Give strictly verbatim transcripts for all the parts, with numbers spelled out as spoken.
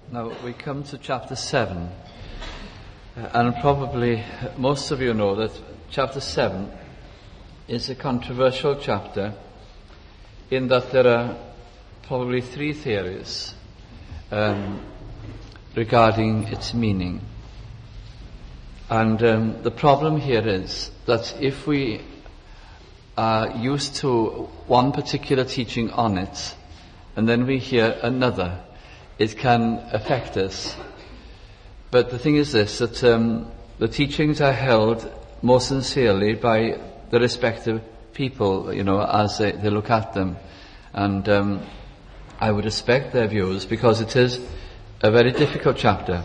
Now we come to chapter seven, uh, and probably most of you know that chapter seven is a controversial chapter in that there are probably three theories um, regarding its meaning. And um, the problem here is that if we are used to one particular teaching on it, and then we hear another, it can affect us. But the thing is this, that um, the teachings are held more sincerely by the respective people, you know, as they, they look at them. And um, I would respect their views because it is a very difficult chapter.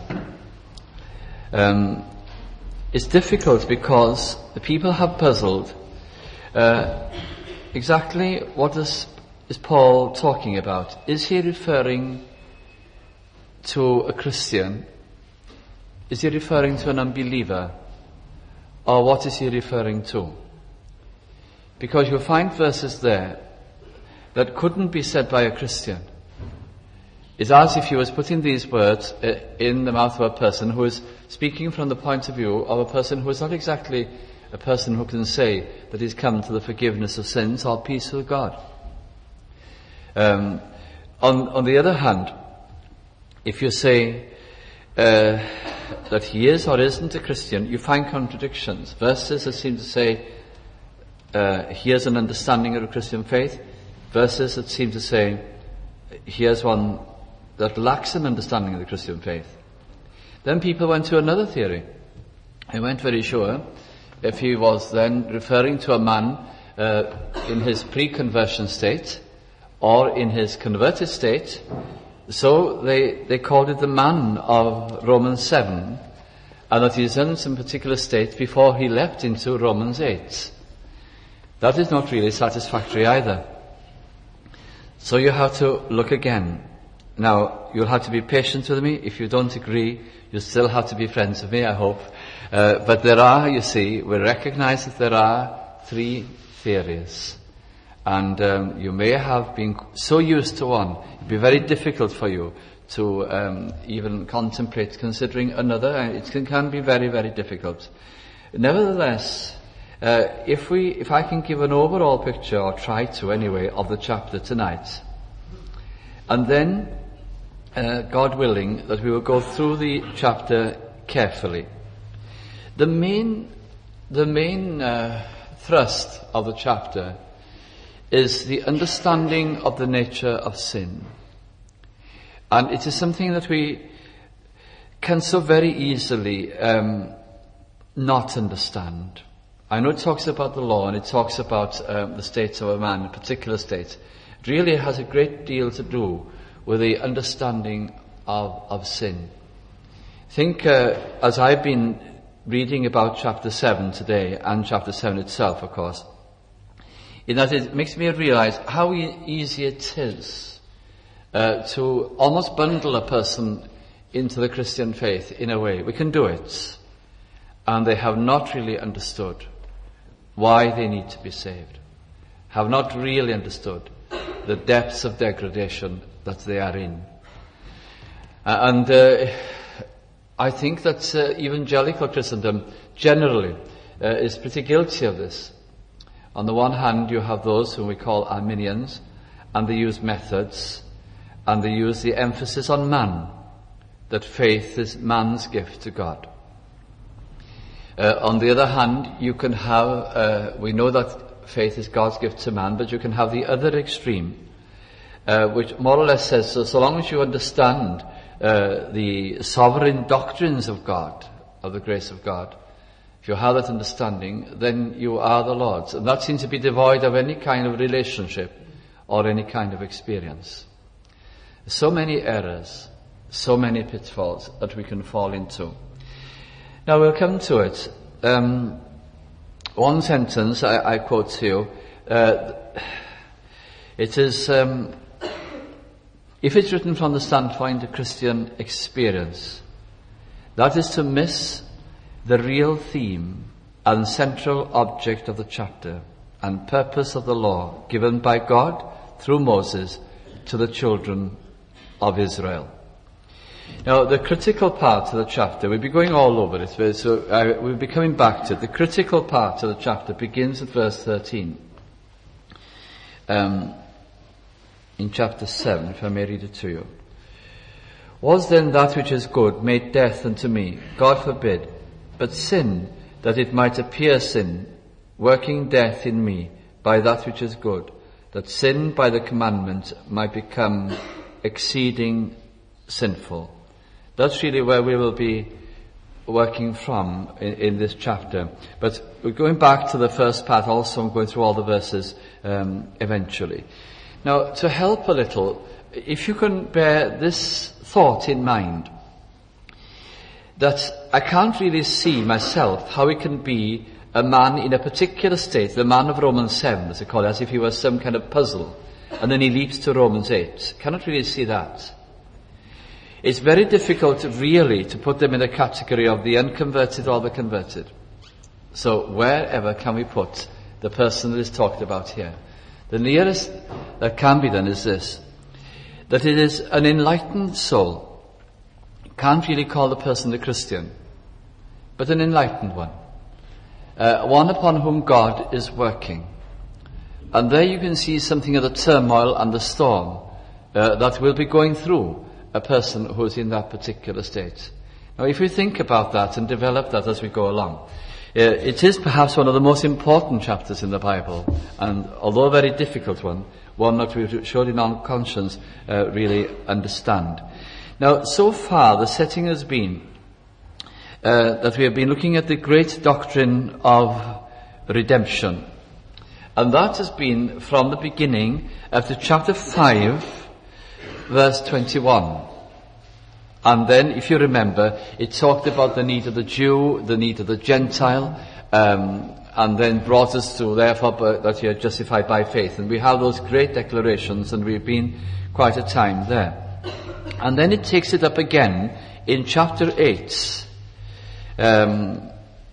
Um, it's difficult because the people have puzzled uh, exactly what is, is Paul talking about. Is he referring to a Christian? Is he referring to an unbeliever? Or what is he referring to? Because you'll find verses there that couldn't be said by a Christian. It's as if he was putting these words in the mouth of a person who is speaking from the point of view of a person who is not exactly a person who can say that he's come to the forgiveness of sins or peace with God. Um, on, on the other hand, if you say uh, that he is or isn't a Christian, you find contradictions. Verses that seem to say uh, he has an understanding of the Christian faith. Verses that seem to say he has one that lacks an understanding of the Christian faith. Then people went to another theory. They weren't very sure if he was then referring to a man uh, in his pre-conversion state or in his converted state. So they, they called it the man of Romans seven, and that he's in some particular state before he leapt into Romans eight. That is not really satisfactory either. So you have to look again. Now, you'll have to be patient with me. If you don't agree, you still have to be friends with me, I hope. Uh, but there are, you see, we recognize that there are three theories. And um, you may have been so used to one, it'd be very difficult for you to um, even contemplate considering another. It can, can be very, very difficult. Nevertheless, uh, if we, if I can give an overall picture, or try to anyway, of the chapter tonight, and then, uh, God willing, that we will go through the chapter carefully. The main, the main uh, thrust of the chapter is the understanding of the nature of sin. And it is something that we can so very easily um, not understand. I know it talks about the law and it talks about um, the state of a man, a particular state. It really has a great deal to do with the understanding of, of sin. Think, uh, as I've been reading about chapter seven today, and chapter seven itself, of course, in that it makes me realize how e- easy it is uh, to almost bundle a person into the Christian faith in a way. We can do it. And they have not really understood why they need to be saved. Have not really understood the depths of degradation that they are in. Uh, and uh, I think that uh, evangelical Christendom generally uh, is pretty guilty of this. On the one hand, you have those whom we call Arminians, and they use methods, and they use the emphasis on man, that faith is man's gift to God. Uh, on the other hand, you can have, uh, we know that faith is God's gift to man, but you can have the other extreme, uh, which more or less says, so, so long as you understand uh, the sovereign doctrines of God, of the grace of God, if you have that understanding, then you are the Lord's. And that seems to be devoid of any kind of relationship or any kind of experience. So many errors, so many pitfalls that we can fall into. Now we'll come to it. Um, one sentence I, I quote to you. Uh, it is, um, if it's written from the standpoint of Christian experience, that is to miss the real theme and central object of the chapter and purpose of the law given by God through Moses to the children of Israel. Now, the critical part of the chapter, we'll be going all over it, so I, we'll be coming back to it. The critical part of the chapter begins at verse thirteen. Um, in chapter seven, if I may read it to you. Was then that which is good made death unto me? God forbid. But sin, that it might appear sin, working death in me by that which is good, that sin by the commandment might become exceeding sinful. That's really where we will be working from in, in this chapter. But we're going back to the first part also and going through all the verses um, eventually. Now, to help a little, if you can bear this thought in mind, that I can't really see myself how it can be a man in a particular state, the man of Romans seven, as they call it, as if he was some kind of puzzle, and then he leaps to Romans eight. Cannot really see that. It's very difficult really to put them in a category of the unconverted or the converted. So wherever can we put the person that is talked about here? The nearest that can be done is this, that it is an enlightened soul. Can't really call the person a Christian, but an enlightened one. Uh, one upon whom God is working. And there you can see something of the turmoil and the storm uh, that will be going through a person who is in that particular state. Now, if we think about that and develop that as we go along, uh, it is perhaps one of the most important chapters in the Bible, and although a very difficult one, one that we should in our conscience uh, really understand. Now, so far the setting has been uh, that we have been looking at the great doctrine of redemption, and that has been from the beginning of the chapter five, verse twenty-one. And then, if you remember, it talked about the need of the Jew, the need of the Gentile, um, and then brought us to, therefore, that you are justified by faith. And we have those great declarations, and we've been quite a time there. And then it takes it up again in chapter eight, um,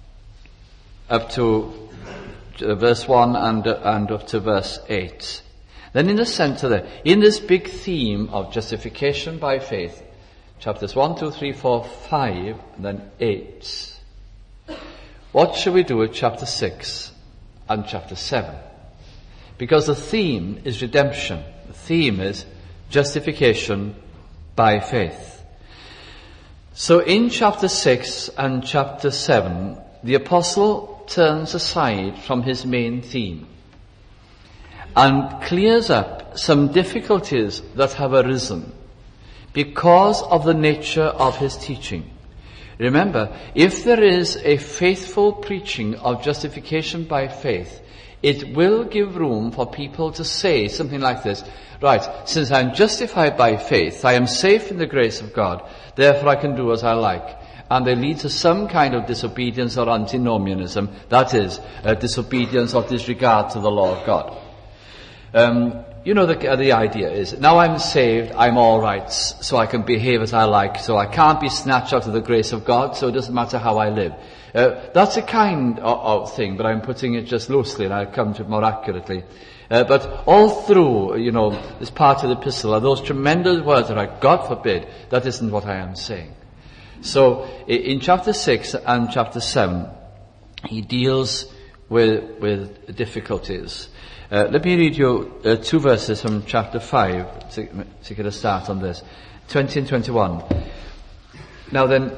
up to uh, verse one and, uh, and up to verse eight. Then in the center there, in this big theme of justification by faith, chapters one, two, three, four, five, and then eight. What shall we do with chapter six and chapter seven? Because the theme is redemption. The theme is justification by faith. So in chapter six and chapter seven, the apostle turns aside from his main theme and clears up some difficulties that have arisen because of the nature of his teaching. Remember, if there is a faithful preaching of justification by faith, it will give room for people to say something like this: right, since I'm justified by faith, I am safe in the grace of God, therefore I can do as I like. And they lead to some kind of disobedience or antinomianism, that is, uh, disobedience or disregard to the law of God. Um, you know, the, the idea is, now I'm saved, I'm all right, so I can behave as I like, so I can't be snatched out of the grace of God, so it doesn't matter how I live. Uh, that's a kind of, of thing, but I'm putting it just loosely, and I'll come to it more accurately. Uh, but all through, you know, this part of the epistle are those tremendous words that are, God forbid, that isn't what I am saying. So, in chapter six and chapter seven, he deals with, with difficulties. Uh, let me read you uh, two verses from chapter five to, to get a start on this. twenty and twenty-one. Now then,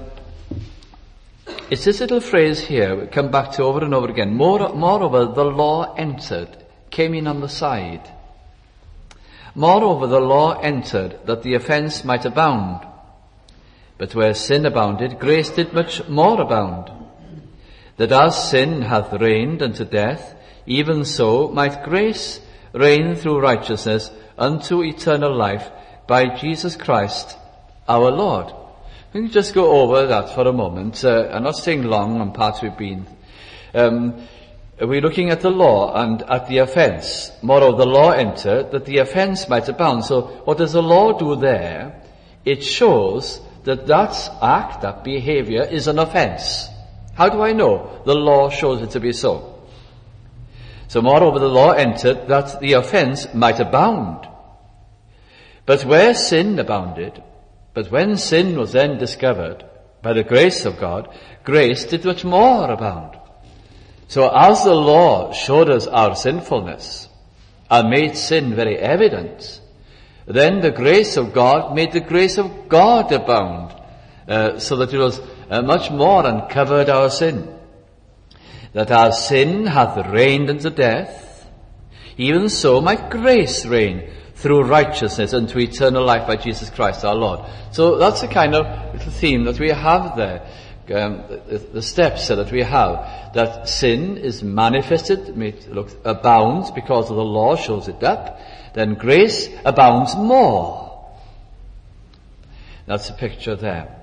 it's this little phrase here we come back to over and over again. More, moreover, the law entered, came in on the side. Moreover, the law entered, that the offence might abound. But where sin abounded, grace did much more abound. That as sin hath reigned unto death, even so might grace reign through righteousness unto eternal life by Jesus Christ our Lord. We can just go over that for a moment. Uh, I'm not staying long on parts we've been. Um, we're looking at the law and at the offence. Moreover, the law entered, that the offence might abound. So what does the law do there? It shows that that act, that behavior, is an offence. How do I know? The law shows it to be so. So moreover, the law entered, that the offence might abound. But where sin abounded, But when sin was then discovered, by the grace of God, grace did much more abound. So as the law showed us our sinfulness and made sin very evident, then the grace of God made the grace of God abound, uh, so that it was uh, much more and covered our sin. That our sin hath reigned unto death, even so might grace reign through righteousness unto eternal life by Jesus Christ our Lord. So that's the kind of little theme that we have there, um, the, the steps that we have, that sin is manifested, it looks, abounds because of the law, shows it up, then grace abounds more. That's the picture there.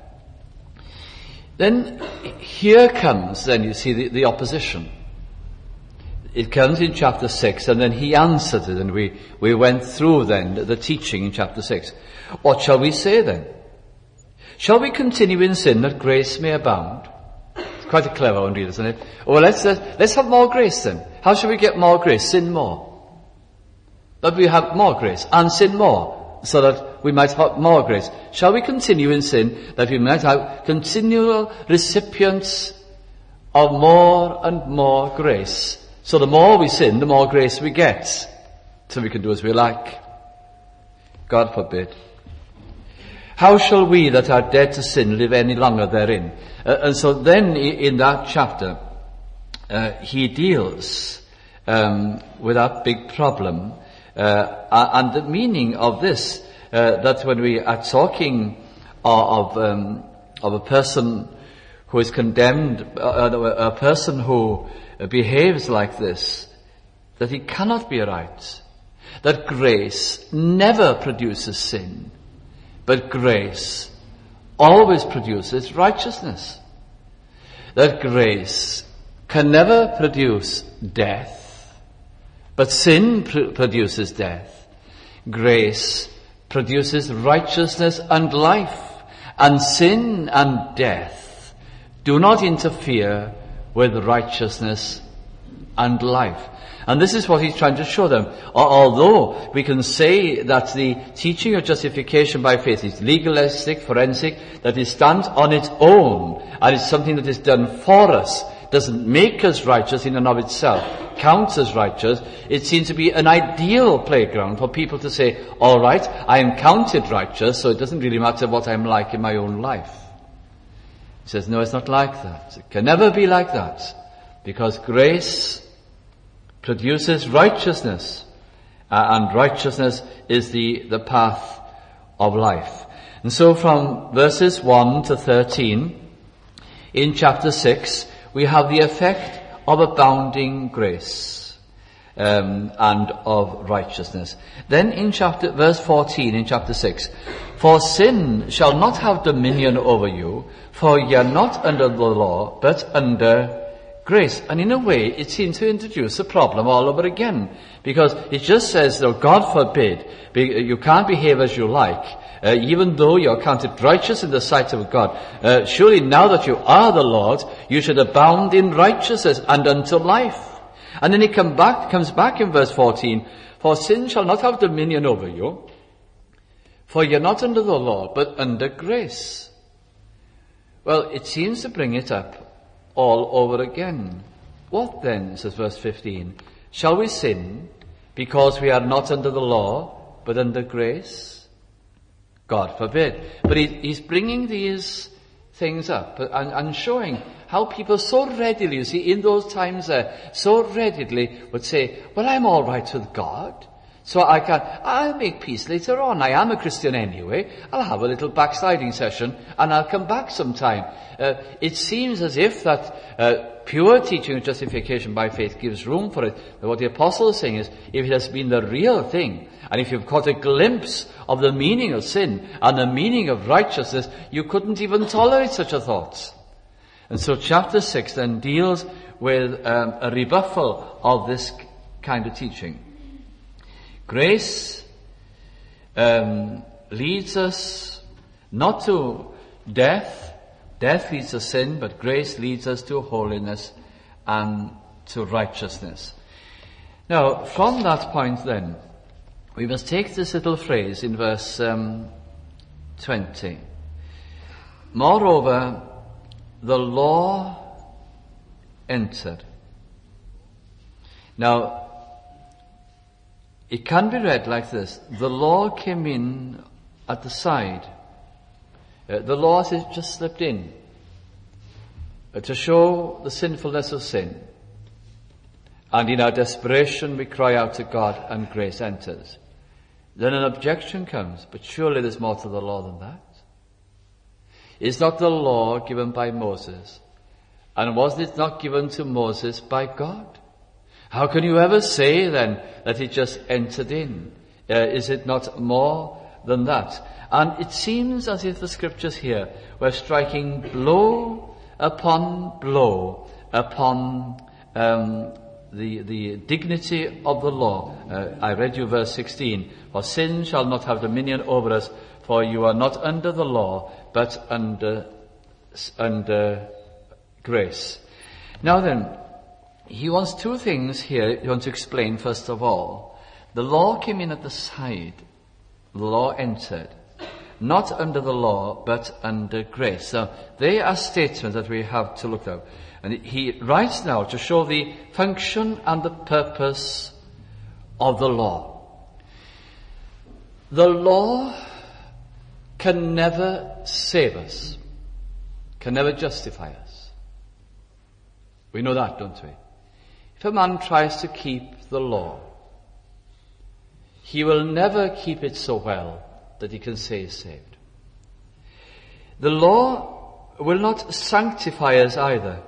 Then here comes, then you see the, the opposition. It comes in chapter six, and then he answered it, and we, we went through then the, the teaching in chapter six. What shall we say then? Shall we continue in sin that grace may abound? It's quite a clever one, isn't it? Well, let's, uh, let's have more grace then. How shall we get more grace? Sin more. That we have more grace and sin more, so that we might have more grace. Shall we continue in sin that we might have continual recipients of more and more grace? So the more we sin, the more grace we get, so we can do as we like. God forbid. How shall we that are dead to sin live any longer therein? Uh, and so then in that chapter, uh, he deals um, with that big problem. Uh, and the meaning of this, uh, that when we are talking of, um, of a person who is condemned, uh, a person who behaves like this, that he cannot be right, that grace never produces sin, but grace always produces righteousness, that grace can never produce death, but sin pr- produces death. Grace produces righteousness and life, and sin and death do not interfere with righteousness and life. And this is what he's trying to show them. Although we can say that the teaching of justification by faith is legalistic, forensic, that it stands on its own, and it's something that is done for us, doesn't make us righteous in and of itself, counts as righteous, it seems to be an ideal playground for people to say, all right, I am counted righteous, so it doesn't really matter what I'm like in my own life. He says, no, it's not like that. It can never be like that, because grace produces righteousness, uh, and righteousness is the, the path of life. And so from verses one to thirteen, in chapter six, we have the effect of abounding grace, um, and of righteousness. Then in chapter, verse fourteen in chapter six, for sin shall not have dominion over you, for ye are not under the law, but under grace. And in a way, it seems to introduce a problem all over again, because it just says, though, God forbid, you can't behave as you like, uh, even though you're counted righteous in the sight of God. Uh, surely now that you are the Lord, you should abound in righteousness and unto life. And then it come back, comes back in verse fourteen, for sin shall not have dominion over you, for you're not under the law, but under grace. Well, it seems to bring it up all over again. What then, says verse fifteen, shall we sin because we are not under the law, but under grace? God forbid. But he, he's bringing these things up and, and showing how people so readily, you see, in those times there, so readily would say, well, I'm all right with God, so I can, I'll make peace later on. I am a Christian anyway. I'll have a little backsliding session and I'll come back sometime. Uh, it seems as if that uh, pure teaching of justification by faith gives room for it. But what the apostle is saying is, if it has been the real thing, and if you've caught a glimpse of the meaning of sin and the meaning of righteousness, you couldn't even tolerate such a thought. And so chapter six then deals with um, a rebuffal of this kind of teaching. Grace um, leads us not to death. Death leads to sin, but grace leads us to holiness and to righteousness. Now, from that point then, we must take this little phrase in verse um, twenty. Moreover, the law entered. Now, it can be read like this. The law came in at the side. Uh, the law has just slipped in uh, to show the sinfulness of sin. And in our desperation we cry out to God and grace enters. Then an objection comes, but surely there's more to the law than that. Is not the law given by Moses? And was it not given to Moses by God? How can you ever say then that it just entered in? Uh, is it not more than that? And it seems as if the scriptures here were striking blow upon blow upon um, the, the dignity of the law. Uh, I read you verse sixteen. For sin shall not have dominion over us, for you are not under the law, but under, under grace. Now then, he wants two things here he wants to explain. First of all, the law came in at the side. The law entered. Not under the law, but under grace. So they are statements that we have to look at. And he writes now to show the function and the purpose of the law. The law can never save us, can never justify us. We know that, don't we? If a man tries to keep the law, he will never keep it so well that he can say he's saved. The law will not sanctify us either,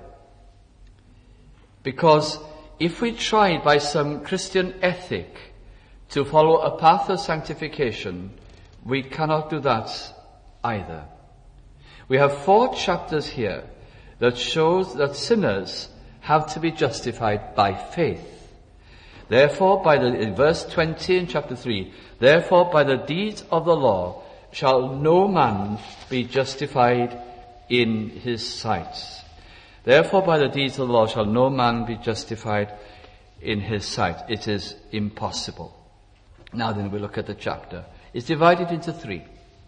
because if we try by some Christian ethic to follow a path of sanctification, we cannot do that either. We have four chapters here that shows that sinners have to be justified by faith. Therefore, by the, in verse twenty in chapter three, therefore by the deeds of the law shall no man be justified in his sight. Therefore by the deeds of the law shall no man be justified in his sight. It is impossible. Now then we look at the chapter. It's divided into three.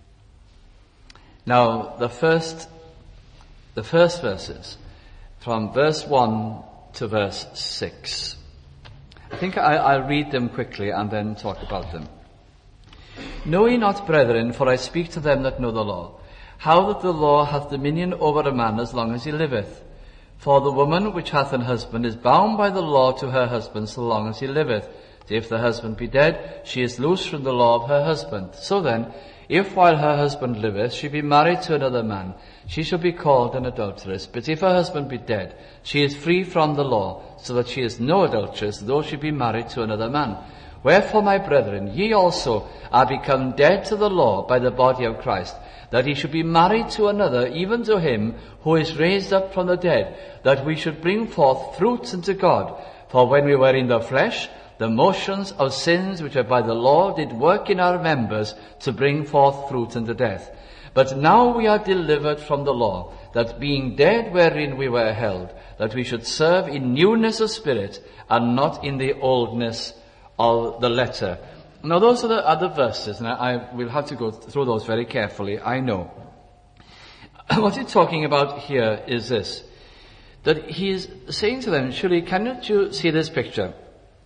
Now the first, the first verses, from verse one to verse six. I think I, I'll read them quickly and then talk about them. Know ye not, brethren, for I speak to them that know the law, how that the law hath dominion over a man as long as he liveth. For the woman which hath an husband is bound by the law to her husband so long as he liveth. If the husband be dead, she is loosed from the law of her husband. So then, if while her husband liveth she be married to another man, she shall be called an adulteress. But if her husband be dead, she is free from the law, so that she is no adulteress, though she be married to another man. Wherefore, my brethren, ye also are become dead to the law by the body of Christ, that he should be married to another, even to him who is raised up from the dead, that we should bring forth fruits unto God. For when we were in the flesh, the motions of sins which are by the law did work in our members to bring forth fruit unto death. But now we are delivered from the law, that being dead wherein we were held, that we should serve in newness of spirit, and not in the oldness of the letter. Now those are the other verses, and I, I will have to go through those very carefully, I know. What he's talking about here is this, that he's saying to them, surely cannot you see this picture?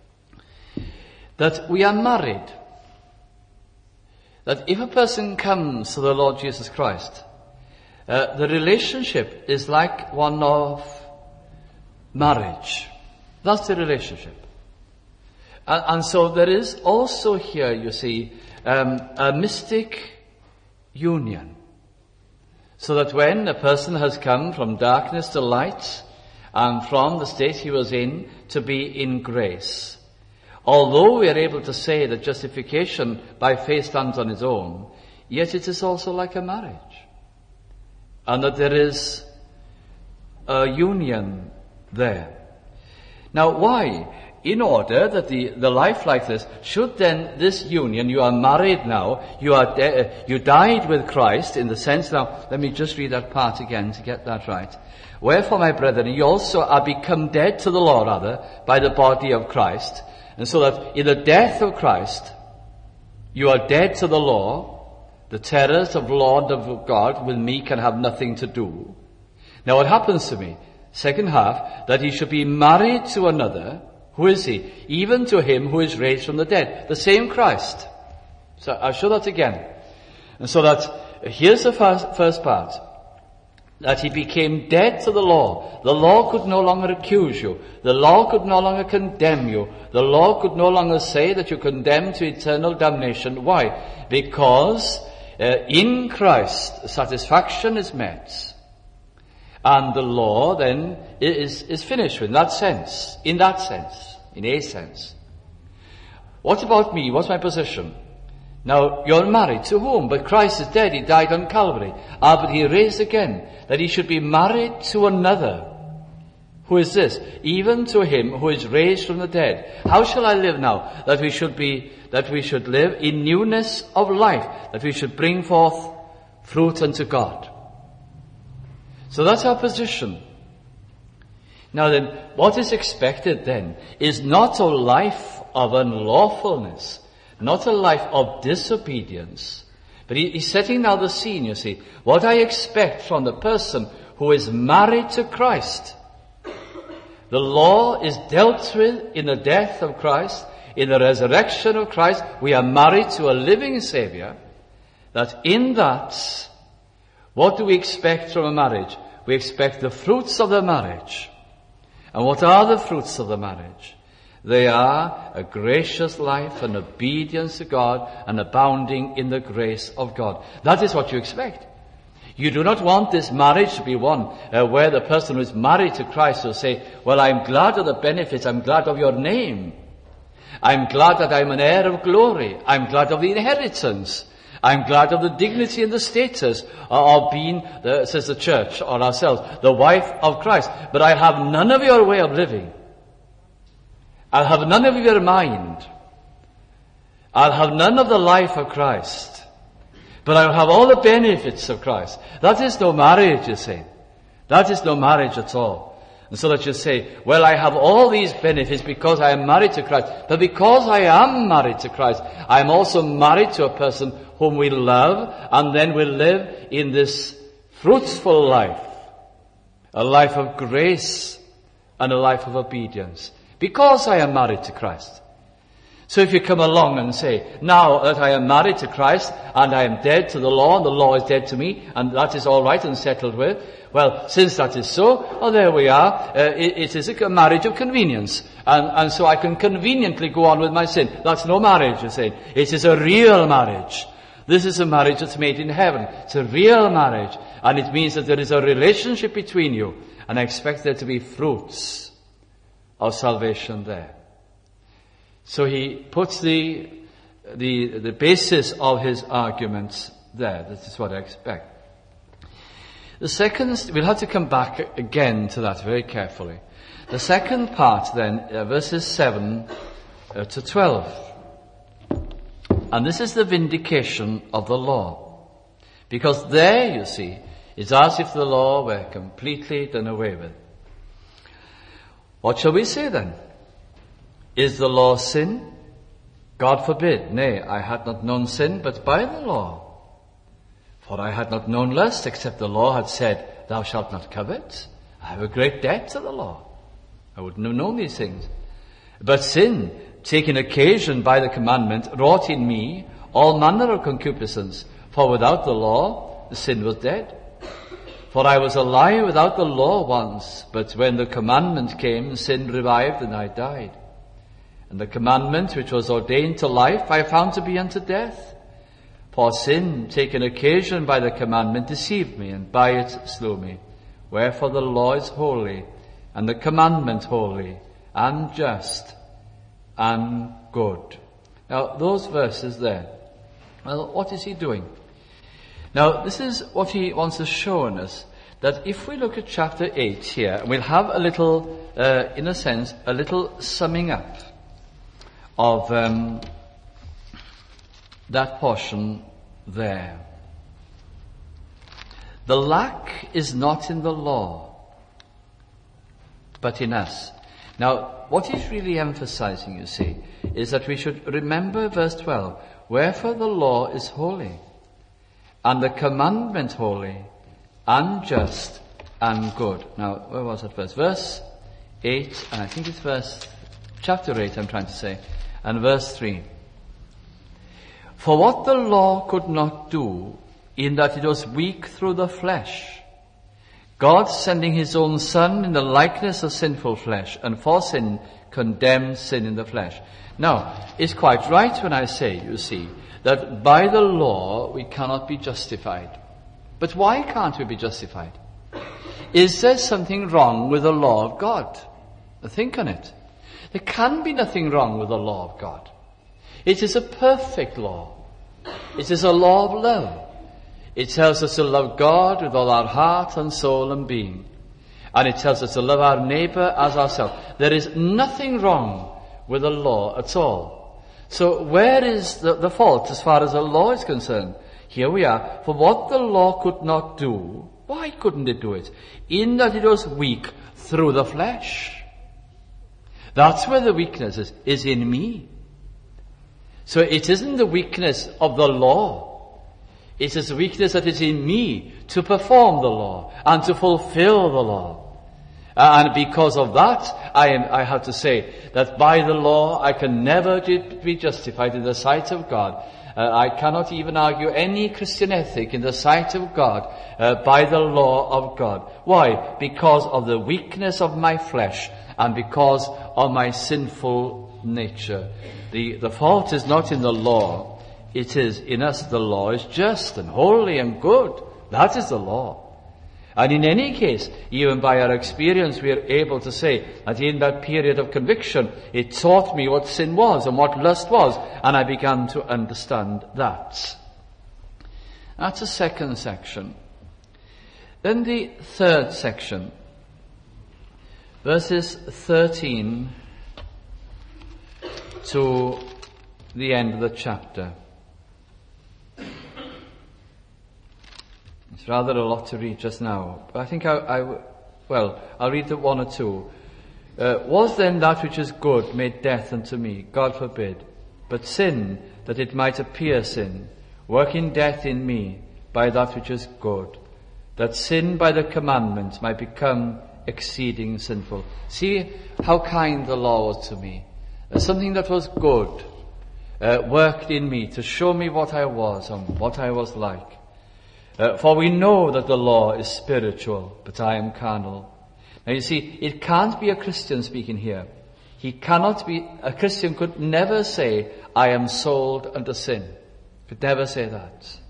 That we are married. That if a person comes to the Lord Jesus Christ, uh, the relationship is like one of marriage. That's the relationship. And, and so there is also here, you see, um, a mystic union. So that when a person has come from darkness to light, and from the state he was in to be in grace, although we are able to say that justification by faith stands on its own, yet it is also like a marriage. And that there is a union there. Now why? In order that the, the life like this, should then this union, you are married now, you are de- you died with Christ in the sense, now let me just read that part again to get that right. Wherefore, my brethren, you also are become dead to the law, rather, by the body of Christ. And so that in the death of Christ, you are dead to the law, The terrors of Lord of God with me can have nothing to do. Now what happens to me? Second half, that he should be married to another. Who is he? Even to him who is raised from the dead. The same Christ. So I'll show that again. And so that, here's the first, first part. That he became dead to the law. The law could no longer accuse you. The law could no longer condemn you. The law could no longer say that you're condemned to eternal damnation. Why? Because uh, in Christ, satisfaction is met. And the law then is, is finished in that sense. In that sense. In a sense. What about me? What's my position? Now, you're married to whom? But Christ is dead. He died on Calvary. Ah, but he raised again. That he should be married to another. Who is this? Even to him who is raised from the dead. How shall I live now? That we should be, that we should live in newness of life. That we should bring forth fruit unto God. So that's our position. Now then, what is expected then is not a life of unlawfulness, not a life of disobedience, but he, he's setting now the scene, you see. What I expect from the person who is married to Christ. The law is dealt with in the death of Christ, in the resurrection of Christ. We are married to a living Savior. That in that, what do we expect from a marriage? We expect the fruits of the marriage. And what are the fruits of the marriage? They are a gracious life and obedience to God and abounding in the grace of God. That is what you expect. You do not want this marriage to be one uh, where the person who is married to Christ will say, well, I'm glad of the benefits, I'm glad of your name. I'm glad that I'm an heir of glory. I'm glad of the inheritance. I'm glad of the dignity and the status of being, the, says the church or ourselves, the wife of Christ. But I have none of your way of living. I'll have none of your mind. I'll have none of the life of Christ. But I'll have all the benefits of Christ. That is no marriage, you see. That is no marriage at all. And so that you say, well, I have all these benefits because I am married to Christ. But because I am married to Christ, I am also married to a person whom we love, and then we live in this fruitful life. A life of grace and a life of obedience. Because I am married to Christ. So if you come along and say, now that I am married to Christ, and I am dead to the law, and the law is dead to me, and that is all right and settled with, well, since that is so, well, there we are. Uh, it, it is a marriage of convenience. And, and so I can conveniently go on with my sin. That's no marriage, you say. It is a real marriage. This is a marriage that's made in heaven. It's a real marriage. And it means that there is a relationship between you. And I expect there to be fruits of salvation there. So he puts the, the, the basis of his arguments there. This is what I expect. The second, we'll have to come back again to that very carefully. The second part then, uh, verses seven uh, to twelve. And this is the vindication of the law. Because there, you see, it's as if the law were completely done away with. What shall we say then? Is the law sin? God forbid. Nay, I had not known sin but by the law. For I had not known lust, except the law had said, thou shalt not covet. I have a great debt to the law. I wouldn't have known these things. But sin, taking occasion by the commandment, wrought in me all manner of concupiscence. For without the law, the sin was dead. For I was alive without the law once, but when the commandment came, sin revived and I died. And the commandment which was ordained to life, I found to be unto death. For sin, taken occasion by the commandment, deceived me, and by it slew me. Wherefore the law is holy, and the commandment holy, and just, and good. Now, those verses there. Well, what is he doing? Now, this is what he wants to show us, that if we look at chapter eight here, we'll have a little, uh, in a sense, a little summing up of um, that portion there. The lack is not in the law, but in us. Now, what he's really emphasizing, you see, is that we should remember verse twelve. Wherefore the law is holy. and the commandment holy, and just, and good. Now, where was that verse? Verse eight, and I think it's verse, chapter eight, I'm trying to say, and verse three. For what the law could not do, in that it was weak through the flesh, God sending his own Son in the likeness of sinful flesh, and for sin condemned sin in the flesh. Now, it's quite right when I say, you see, that by the law we cannot be justified. But why can't we be justified? Is there something wrong with the law of God? Think on it. There can be nothing wrong with the law of God. It is a perfect law. It is a law of love. It tells us to love God with all our heart and soul and being. And it tells us to love our neighbour as ourselves. There is nothing wrong with the law at all. So where is the, the fault as far as the law is concerned? Here we are. For what the law could not do, why couldn't it do it? In that it was weak through the flesh. That's where the weakness is, is in me. So it isn't the weakness of the law. It is the weakness that is in me to perform the law and to fulfill the law. And because of that, I am, I have to say that by the law I can never be justified in the sight of God. Uh, I cannot even argue any Christian ethic in the sight of God uh, by the law of God. Why? Because of the weakness of my flesh and because of my sinful nature. The, the fault is not in the law. It is in us. The law is just and holy and good. That is the law. And in any case, even by our experience, we are able to say that in that period of conviction, it taught me what sin was and what lust was, and I began to understand that. That's the second section. Then the third section, verses thirteen to the end of the chapter. It's rather a lot to read just now, but I think I, I well, I'll read the one or two. Uh, was then that which is good made death unto me? God forbid. But sin, that it might appear sin, working death in me by that which is good, that sin by the commandments might become exceeding sinful. See how kind the law was to me. Uh, something that was good uh, worked in me to show me what I was and what I was like. Uh, for we know that the law is spiritual, but I am carnal. Now you see, it can't be a Christian speaking here. He cannot be, a Christian could never say, I am sold unto sin. Could never say that.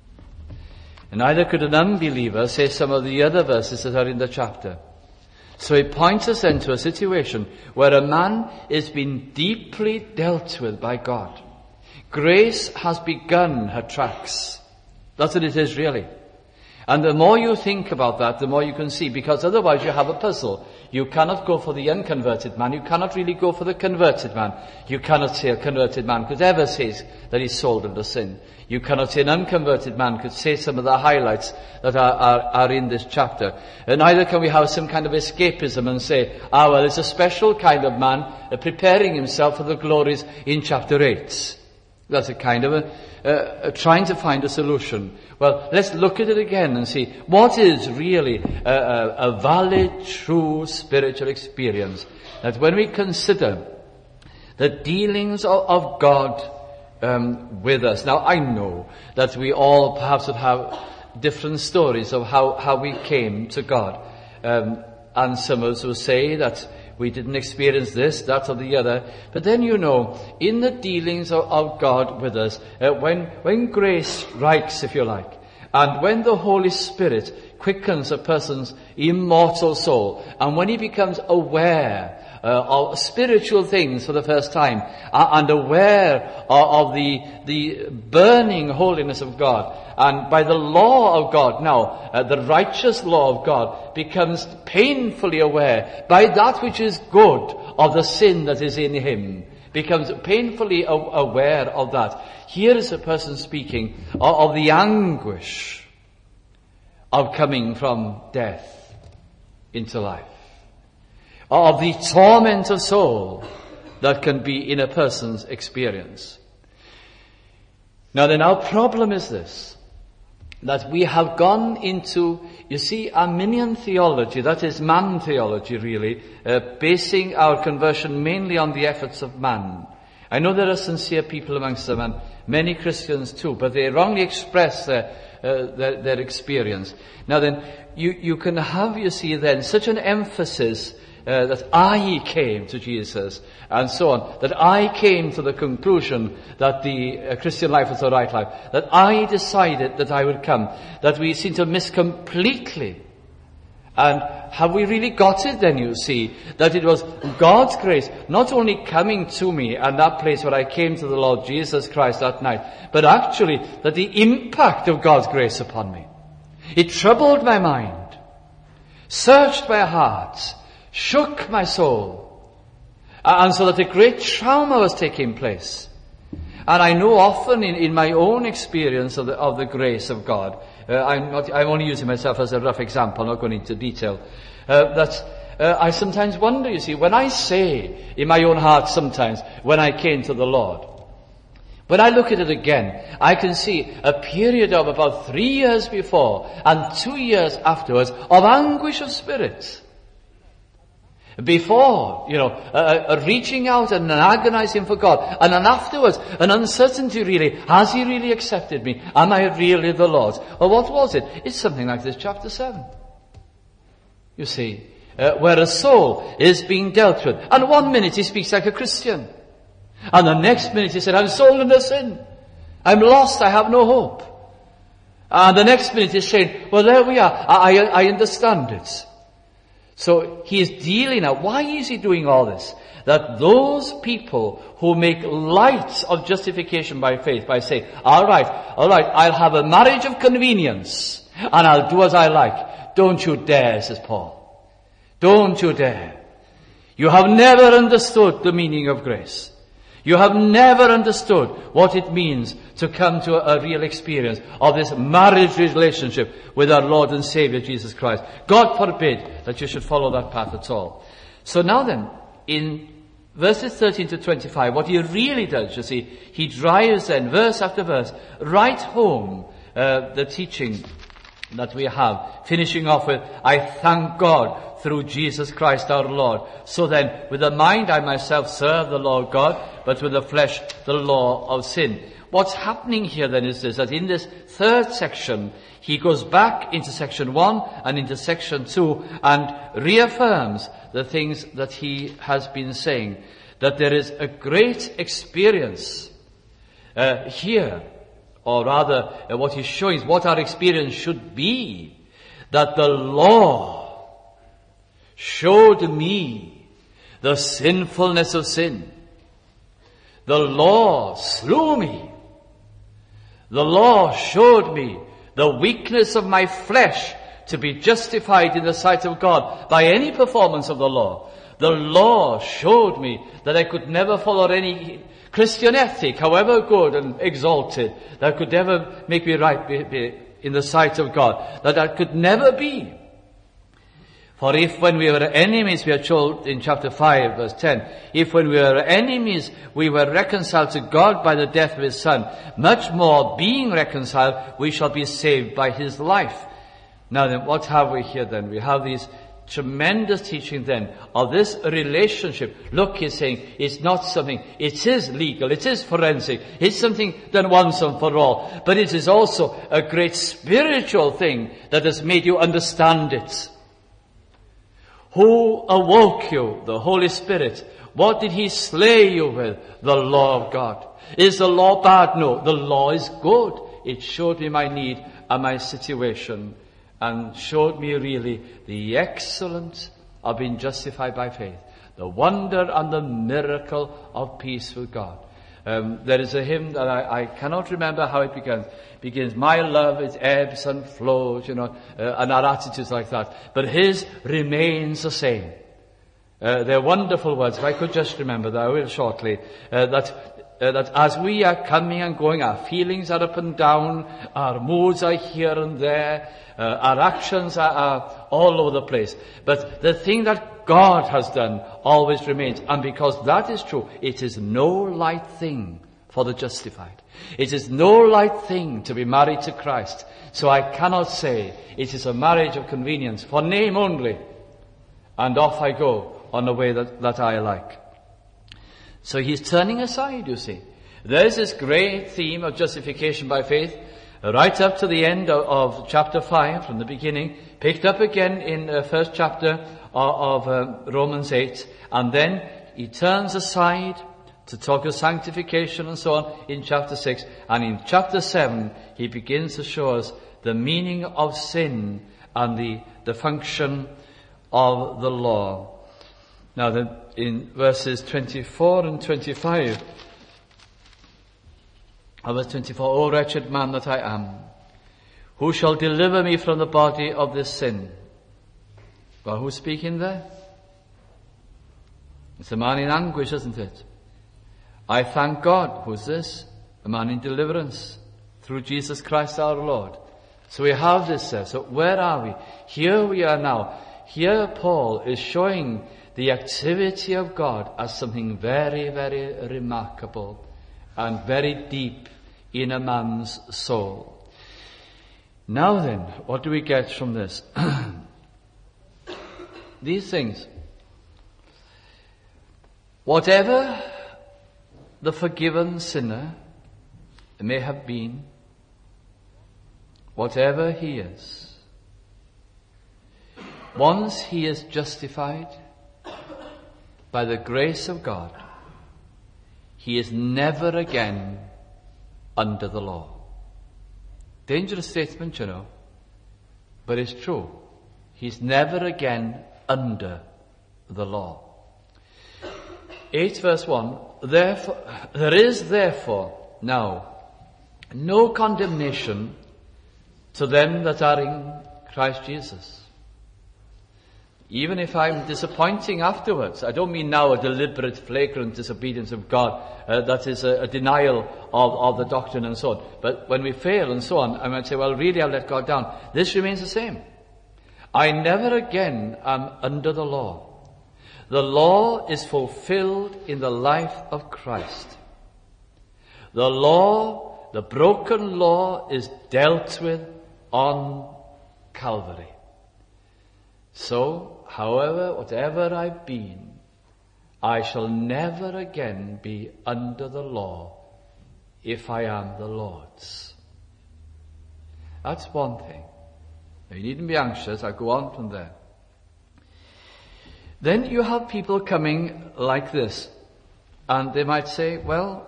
And neither could an unbeliever say some of the other verses that are in the chapter. So it points us then to a situation where a man is being deeply dealt with by God. Grace has begun her tracks. That's what it is really. And the more you think about that, the more you can see, because otherwise you have a puzzle. You cannot go for the unconverted man. You cannot really go for the converted man. You cannot say a converted man could ever say that he's sold under sin. You cannot say an unconverted man could say some of the highlights that are, are, are in this chapter. And neither can we have some kind of escapism and say, ah, well, it's a special kind of man uh, preparing himself for the glories in chapter eight. That's a kind of a, uh, a trying to find a solution. Well, let's look at it again and see what is really a, a, a valid, true spiritual experience. That when we consider the dealings of, of God um, with us. Now, I know that we all perhaps would have different stories of how, how we came to God. Um, and some of us will say that we didn't experience this, that or the other. But then, you know, in the dealings of, of God with us, uh, when, when grace strikes, if you like, and when the Holy Spirit quickens a person's immortal soul, and when he becomes aware uh, of spiritual things for the first time, uh, and aware of, of the, the burning holiness of God, and by the law of God, now, uh, the righteous law of God becomes painfully aware by that which is good of the sin that is in him, becomes painfully a- aware of that. Here is a person speaking of, of the anguish of coming from death into life, of the torment of soul that can be in a person's experience. Now then, our problem is this. that we have gone into, you see, Arminian theology, that is man theology really, uh, basing our conversion mainly on the efforts of man. I know there are sincere people amongst them, and many Christians too, but they wrongly express their, uh, their, their experience. Now then, you, you can have, you see then, such an emphasis Uh, that I came to Jesus, and so on, that I came to the conclusion that the uh, Christian life is the right life, that I decided that I would come, that we seem to miss completely. And have we really got it then, you see, that it was God's grace not only coming to me and that place where I came to the Lord Jesus Christ that night, but actually that the impact of God's grace upon me, it troubled my mind, searched my heart, shook my soul, and so that a great trauma was taking place. And I know often in, in my own experience of the, of the grace of God, uh, I'm not, I'm only using myself as a rough example, I'm not going into detail, uh, that uh, I sometimes wonder, you see, when I say in my own heart sometimes, when I came to the Lord, when I look at it again, I can see a period of about three years before and two years afterwards of anguish of spirit. Before, you know, uh, uh, reaching out and agonizing for God. And then afterwards, an uncertainty really. Has he really accepted me? Am I really the Lord's? Well, what was it? It's something like this, chapter seven. You see, uh, where a soul is being dealt with. And one minute he speaks like a Christian. And the next minute he said, I'm sold into sin. I'm lost. I have no hope. And the next minute he's saying, well, there we are. I, I, I understand it. So he is dealing now. Why is he doing all this? That those people who make light of justification by faith, by saying, all right, all right, I'll have a marriage of convenience and I'll do as I like. Don't you dare, says Paul. Don't you dare. You have never understood the meaning of grace. You have never understood what it means to come to a, a real experience of this marriage relationship with our Lord and Savior Jesus Christ. God forbid that you should follow that path at all. So now then, in verses thirteen to twenty-five, what he really does, you see, he drives then, verse after verse, right home uh, the teaching that we have, finishing off with, I thank God through Jesus Christ our Lord. So then, with the mind I myself serve the Lord God, but with the flesh the law of sin. What's happening here then is this, that in this third section, he goes back into section one and into section two and reaffirms the things that he has been saying. That there is a great experience uh, here, or rather uh, what he's showing is what our experience should be. That the law showed me the sinfulness of sin. The law slew me. The law showed me the weakness of my flesh to be justified in the sight of God by any performance of the law. The law showed me that I could never follow any Christian ethic, however good and exalted, that could never make me right in the sight of God. That that could never be. For if when we were enemies, we are told in chapter five, verse ten, if when we were enemies, we were reconciled to God by the death of his Son, much more being reconciled, we shall be saved by his life. Now then, what have we here then? We have these tremendous teaching then of this relationship. Look, he's saying, it's not something, it is legal, it is forensic, it's something done once and for all, but it is also a great spiritual thing that has made you understand it. Who awoke you? The Holy Spirit. What did he slay you with? The law of God. Is the law bad? No, the law is good. It showed me my need and my situation, and showed me really the excellence of being justified by faith, the wonder and the miracle of peace with God. Um, there is a hymn that I, I cannot remember how it begins. It begins, my love, it ebbs and flows, you know, uh, and our attitudes like that. But his remains the same. Uh, they're wonderful words. If I could just remember that, I will shortly. Uh, that, uh, that as we are coming and going, our feelings are up and down, our moods are here and there, uh, our actions are, are all over the place. But the thing that God has done always remains. And because that is true, it is no light thing for the justified. It is no light thing to be married to Christ, so I cannot say it is a marriage of convenience, for name only, and off I go on the way that, that I like. So he's turning aside, you see. There's this great theme of justification by faith, right up to the end of, of chapter five, from the beginning, picked up again in the first chapter of, of uh, Romans eight, and then he turns aside to talk of sanctification and so on in chapter six, and in chapter seven he begins to show us the meaning of sin and the, the function of the law. Now the, in verses twenty-four and twenty-five, of verse twenty-four, O wretched man that I am, who shall deliver me from the body of this sin? Well, who's speaking there? It's a man in anguish, isn't it? I thank God. Who's this? A man in deliverance through Jesus Christ our Lord. So we have this there. So where are we? Here we are now. Here Paul is showing the activity of God as something very, very remarkable and very deep in a man's soul. Now then, what do we get from this? These things. Whatever the forgiven sinner may have been, whatever he is, once he is justified by the grace of God, he is never again under the law. Dangerous statement, you know, but it's true. He's never again under the law. eight verse one, therefore, there is therefore now no condemnation to them that are in Christ Jesus. Even if I'm disappointing afterwards, I don't mean now a deliberate, flagrant disobedience of God, uh, that is a, a denial of, of the doctrine and so on. But when we fail and so on, I might say, well, really I've let God down. This remains the same. I never again am under the law. The law is fulfilled in the life of Christ. The law, the broken law, is dealt with on Calvary. So, however, whatever I've been, I shall never again be under the law if I am the Lord's. That's one thing. Now, you needn't be anxious. I'll go on from there. Then you have people coming like this, and they might say, well,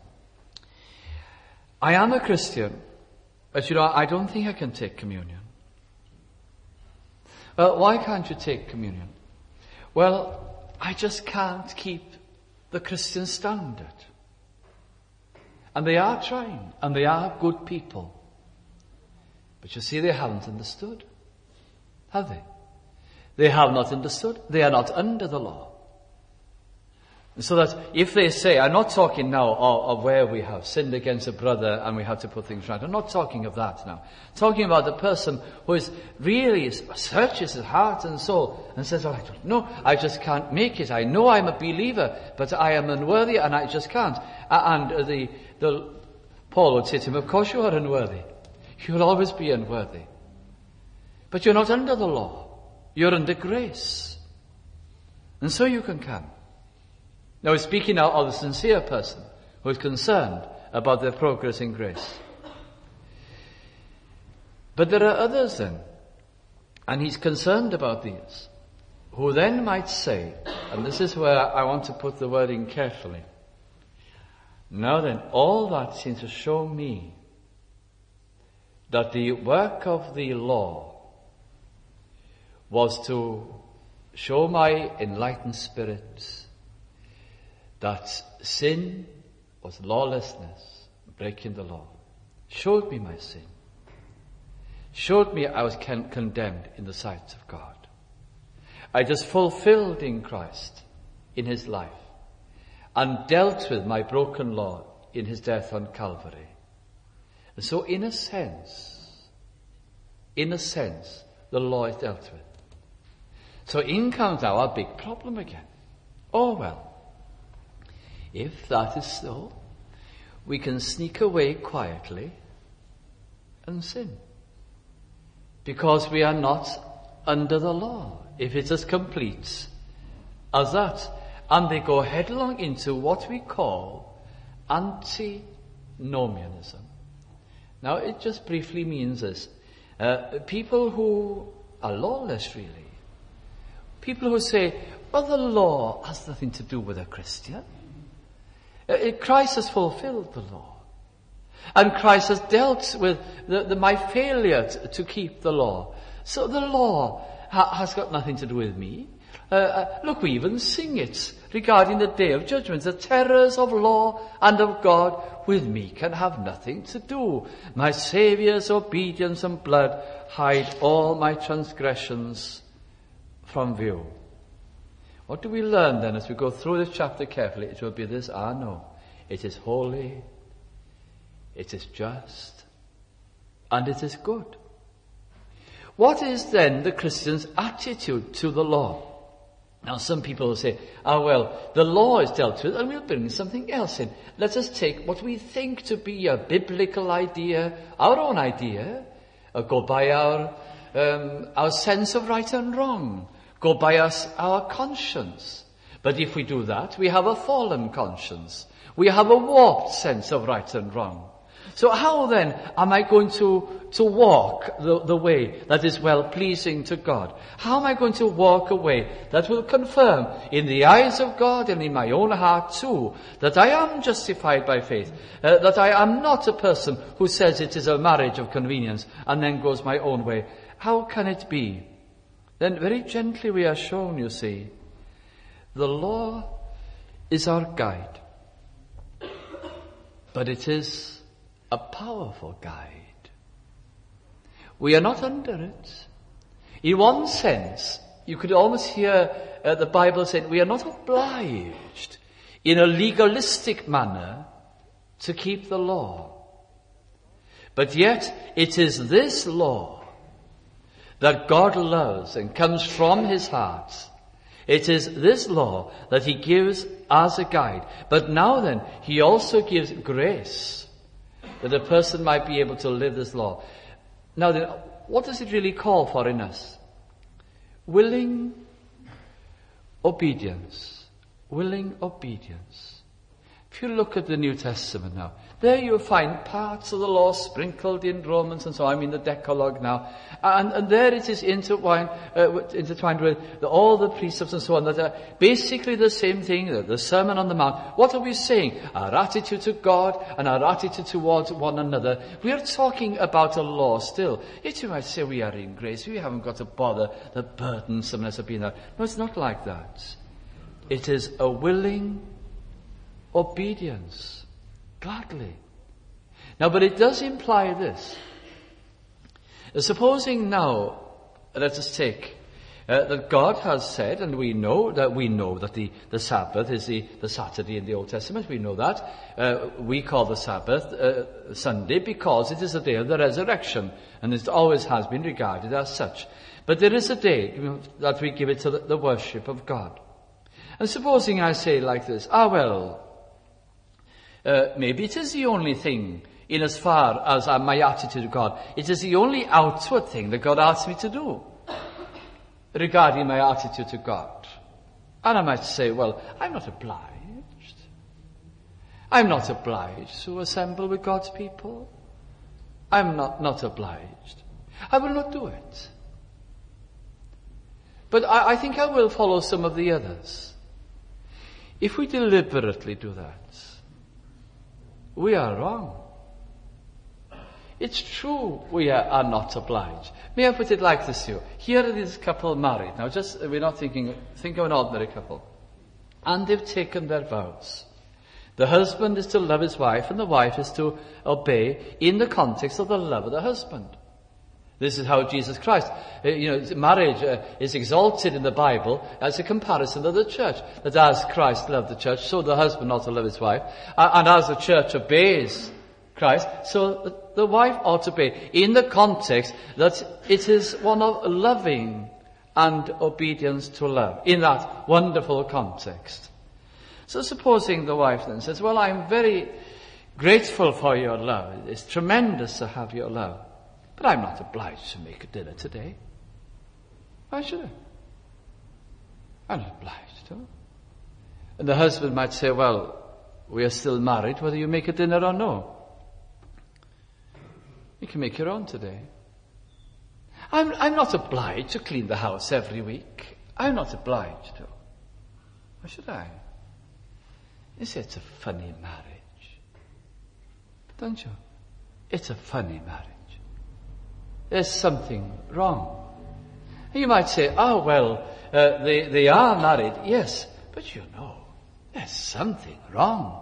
I am a Christian, but you know, I don't think I can take communion. Well, why can't you take communion? Well, I just can't keep the Christian standard. And they are trying, and they are good people. But you see, they haven't understood, have they? They have not understood. They are not under the law. So that if they say, I'm not talking now of, of where we have sinned against a brother and we have to put things right. I'm not talking of that now. I'm talking about the person who is really searches his heart and soul and says, oh, I don't know, I just can't make it. I know I'm a believer, but I am unworthy and I just can't. And the, the Paul would say to him, of course you are unworthy. You'll always be unworthy. But you're not under the law. You're under grace. And so you can come. Now we're speaking now of a sincere person who is concerned about their progress in grace. But there are others then, and he's concerned about these, who then might say, and this is where I want to put the wording carefully, now then, all that seems to show me that the work of the law was to show my enlightened spirit that sin was lawlessness, breaking the law. Showed me my sin. Showed me I was con- condemned in the sight of God. I just fulfilled in Christ, in his life, and dealt with my broken law in his death on Calvary. And so in a sense, in a sense, the law is dealt with. So in comes now our big problem again. Oh well, if that is so, we can sneak away quietly and sin. Because we are not under the law, if it's as complete as that. And they go headlong into what we call antinomianism. Now, it just briefly means this. Uh, people who are lawless, really. People who say, well, the law has nothing to do with a Christian. Uh, Christ has fulfilled the law. And Christ has dealt with the, the, my failure to, to keep the law. So the law ha, has got nothing to do with me. Uh, uh, look, we even sing it regarding the day of judgment. The terrors of law and of God with me can have nothing to do. My Saviour's obedience and blood hide all my transgressions from view. What do we learn then as we go through this chapter carefully? It will be this: ah, no, it is holy, it is just, and it is good. What is then the Christian's attitude to the law? Now, some people will say, ah, well, the law is dealt with, and we'll bring something else in. Let us take what we think to be a biblical idea, our own idea, or go by our um, our sense of right and wrong, go by us, our conscience. But if we do that, we have a fallen conscience. We have a warped sense of right and wrong. So how then am I going to, to walk the, the way that is well-pleasing to God? How am I going to walk a way that will confirm in the eyes of God and in my own heart too that I am justified by faith, uh, that I am not a person who says it is a marriage of convenience and then goes my own way? How can it be? Then very gently we are shown, you see, the law is our guide, but it is a powerful guide. We are not under it. In one sense, you could almost hear uh, the Bible saying we are not obliged in a legalistic manner to keep the law. But yet it is this law that God loves and comes from his heart. It is this law that he gives as a guide. But now then, he also gives grace that a person might be able to live this law. Now then, what does it really call for in us? Willing obedience. Willing obedience. If you look at the New Testament now, there you'll find parts of the law sprinkled in Romans and so on. I mean the Decalogue now. And, and there it is intertwined, uh, intertwined with the, all the precepts and so on that are basically the same thing, the, the Sermon on the Mount. What are we saying? Our attitude to God and our attitude towards one another. We are talking about a law still. Yet you might say we are in grace. We haven't got to bother the burdensomeness of being there. No, it's not like that. It is a willing obedience. Gladly. Now, but it does imply this. Supposing now, let us take uh, that God has said, and we know that we know that the, the Sabbath is the, the Saturday in the Old Testament. We know that. Uh, we call the Sabbath uh, Sunday because it is a day of the resurrection, and it always has been regarded as such. But there is a day you know, that we give it to the, the worship of God. And supposing I say like this, ah well, Uh, maybe it is the only thing in as far as uh, my attitude to God. It is the only outward thing that God asks me to do regarding my attitude to God. And I might say, well, I'm not obliged. I'm not obliged to assemble with God's people. I'm not, not obliged. I will not do it. But I, I think I will follow some of the others. If we deliberately do that, we are wrong. It's true we are, are not obliged. May I put it like this to you? Here is this couple married. Now just, we're not thinking, think of an ordinary couple. And they've taken their vows. The husband is to love his wife and the wife is to obey in the context of the love of the husband. This is how Jesus Christ, uh, you know, marriage uh, is exalted in the Bible as a comparison to the church. That as Christ loved the church, so the husband ought to love his wife. Uh, and as the church obeys Christ, so the, the wife ought to obey. In the context that it is one of loving and obedience to love. In that wonderful context. So supposing the wife then says, well, I'm very grateful for your love. It's tremendous to have your love. But I'm not obliged to make a dinner today. Why should I? I'm not obliged to. And the husband might say, well, we are still married, whether you make a dinner or no. You can make your own today. I'm, I'm not obliged to clean the house every week. I'm not obliged to. Why should I? You say it's a funny marriage. Don't you? It's a funny marriage. There's something wrong. You might say, oh, well, uh, they, they are married. Yes, but you know, there's something wrong.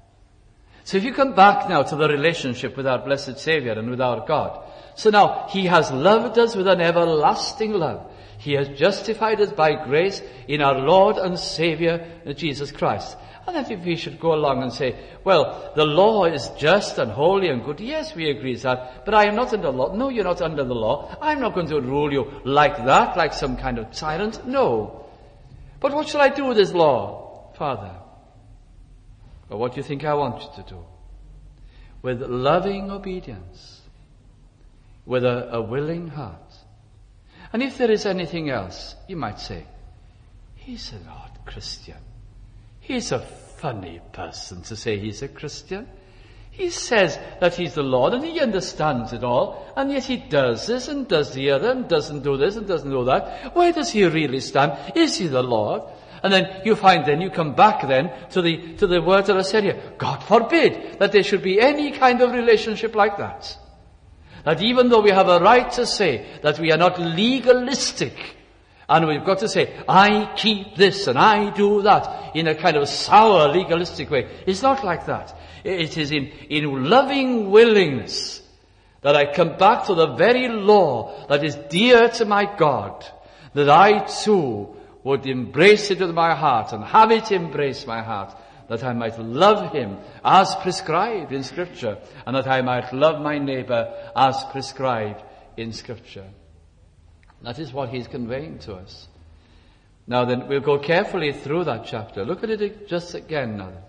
So if you come back now to the relationship with our blessed Saviour and with our God, so now He has loved us with an everlasting love. He has justified us by grace in our Lord and Saviour, Jesus Christ. And I think we should go along and say, well, the law is just and holy and good. Yes, we agree with that. But I am not under the law. No, you're not under the law. I'm not going to rule you like that, like some kind of tyrant. No. But what shall I do with this law, Father? Well, what do you think I want you to do? With loving obedience. With a, a willing heart. And if there is anything else, you might say, he's an odd Christian. He's a funny person to say he's a Christian. He says that he's the Lord and he understands it all, and yet he does this and does the other and doesn't do this and doesn't do that. Where does he really stand? Is he the Lord? And then you find then, you come back then to the, to the words that are said here. God forbid that there should be any kind of relationship like that. That even though we have a right to say that we are not legalistic, and we've got to say, I keep this and I do that in a kind of sour legalistic way. It's not like that. It is in, in loving willingness that I come back to the very law that is dear to my God, that I too would embrace it with my heart and have it embrace my heart, that I might love Him as prescribed in Scripture, and that I might love my neighbour as prescribed in Scripture. That is what he's conveying to us. Now then, we'll go carefully through that chapter. Look at it just again now.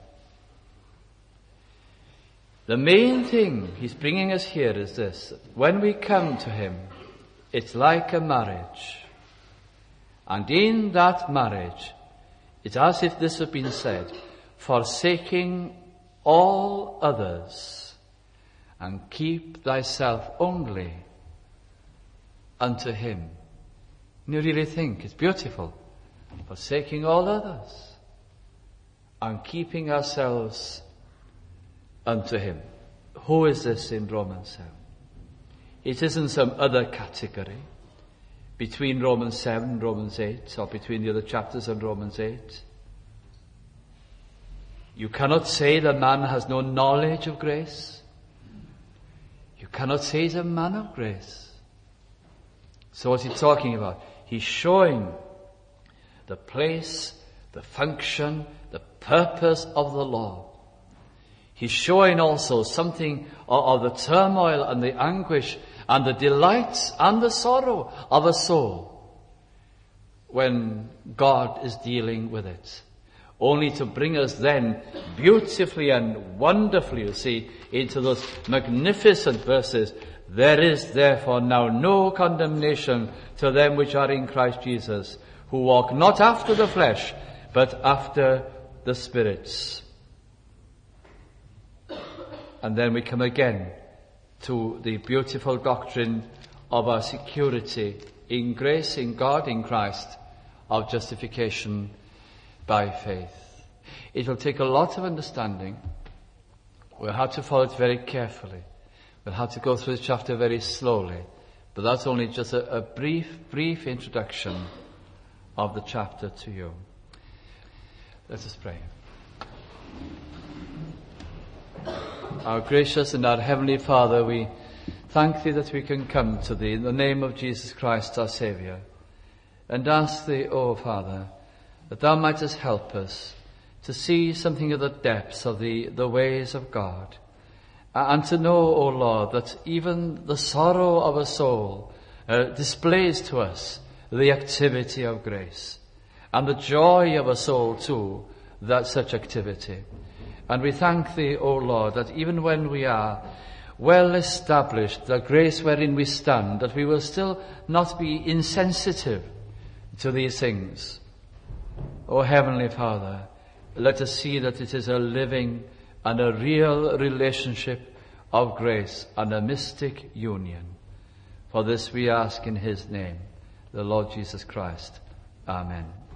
The main thing he's bringing us here is this. When we come to Him, it's like a marriage. And in that marriage, it's as if this had been said, forsaking all others, and keep thyself only unto Him. And you really think it's beautiful. Forsaking all others and keeping ourselves unto Him. Who is this in Romans seven? It isn't some other category between Romans seven and Romans eight, or between the other chapters and Romans eight. You cannot say the man has no knowledge of grace. You cannot say he's a man of grace. So what's he talking about? He's showing the place, the function, the purpose of the law. He's showing also something of, of the turmoil and the anguish and the delights and the sorrow of a soul when God is dealing with it. Only to bring us then beautifully and wonderfully, you see, into those magnificent verses. There is therefore now no condemnation to them which are in Christ Jesus, who walk not after the flesh, but after the Spirit. And then we come again to the beautiful doctrine of our security in grace, in God, in Christ, of justification by faith. It will take a lot of understanding. We'll have to follow it very carefully. We'll have to go through this chapter very slowly. But that's only just a, a brief, brief introduction of the chapter to you. Let us pray. Our gracious and our heavenly Father, we thank Thee that we can come to Thee in the name of Jesus Christ our Saviour, and ask Thee, O Father, that Thou mightest help us to see something of the depths of the, the ways of God, and to know, O Lord, that even the sorrow of a soul uh, displays to us the activity of grace, and the joy of a soul too, that such activity. And we thank thee, O Lord, that even when we are well established, the grace wherein we stand, that we will still not be insensitive to these things. O Heavenly Father, let us see that it is a living and a real relationship of grace and a mystic union. For this we ask in his name, the Lord Jesus Christ. Amen.